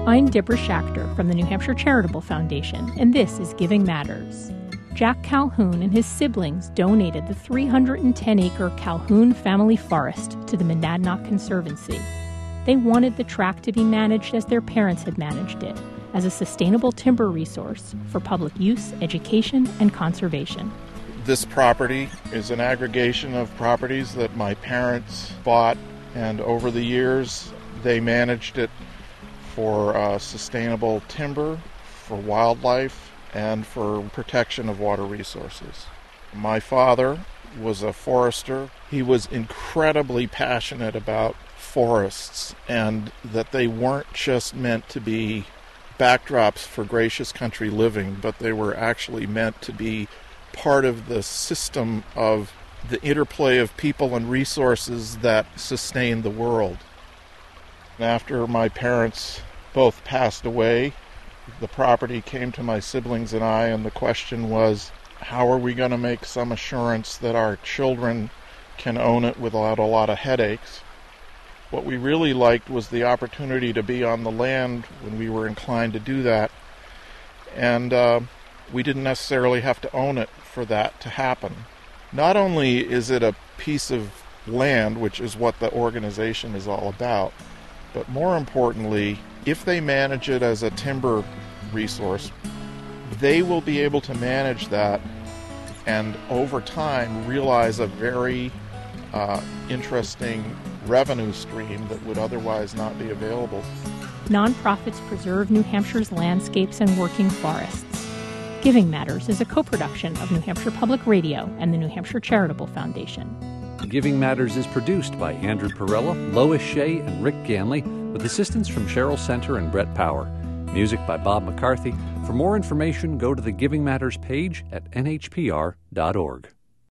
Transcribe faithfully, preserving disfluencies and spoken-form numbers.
I'm Deborah Schachter from the New Hampshire Charitable Foundation, and this is Giving Matters. Jack Calhoun and his siblings donated the three hundred ten acre Calhoun Family Forest to the Monadnock Conservancy. They wanted the tract to be managed as their parents had managed it, as a sustainable timber resource for public use, education, and conservation. This property is an aggregation of properties that my parents bought, and over the years they managed it for uh, sustainable timber, for wildlife, and for protection of water resources. My father was a forester. He was incredibly passionate about forests, and that they weren't just meant to be backdrops for gracious country living, but they were actually meant to be part of the system of the interplay of people and resources that sustain the world. After my parents both passed away, the property came to my siblings and I, and the question was, how are we going to make some assurance that our children can own it without a lot of headaches? What we really liked was the opportunity to be on the land when we were inclined to do that, and uh, we didn't necessarily have to own it for that to happen. Not only is it a piece of land, which is what the organization is all about, but more importantly, if they manage it as a timber resource, they will be able to manage that and over time realize a very uh, interesting revenue stream that would otherwise not be available. Nonprofits preserve New Hampshire's landscapes and working forests. Giving Matters is a co-production of New Hampshire Public Radio and the New Hampshire Charitable Foundation. Giving Matters is produced by Andrew Perella, Lois Shea, and Rick Ganley, with assistance from Cheryl Center and Brett Power. Music by Bob McCarthy. For more information, go to the Giving Matters page at N H P R dot org.